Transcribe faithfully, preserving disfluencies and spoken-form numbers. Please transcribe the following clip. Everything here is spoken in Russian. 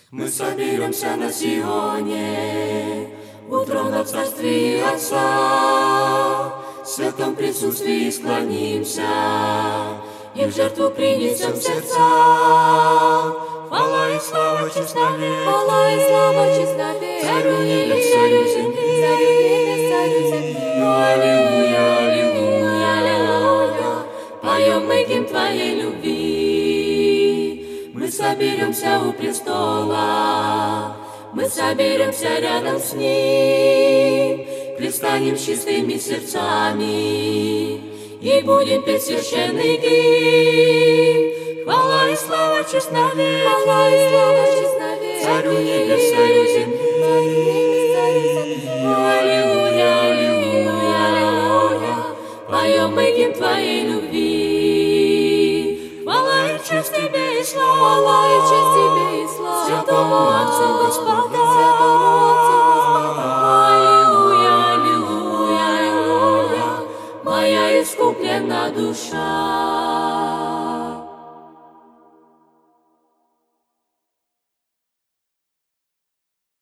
Мы соберемся на Сионе, у трона в царстве Отца, в святом присутствии склонимся и в жертву принесем сердца. Хвала и слава, честь навек, Хвала и слава, честь навек, Царю небес, Царю земли, Царю небес, Царю земли. Аллилуйя, аллилуйя, Аллилуйя. поем мы гимн Твоей любви. Мы соберемся у престола, мы соберемся рядом с Ним, предстанем с чистыми сердцами и будем петь священный гимн. Хвала и слава, честь навек, Хвала и слава, честь навек, Царю небес, Царю земли. Царю небес, Царю земли. Аллилуйя, аллилуйя, Аллилуйя. поем мы гимн Твоей любви. Хвала и честь Тебе и слава, Хвала и честь Тебе и слава, Святому Отцу Господа. Святому Отцу Господа. Аллилуйя, аллилуйя, моя искуплена душа.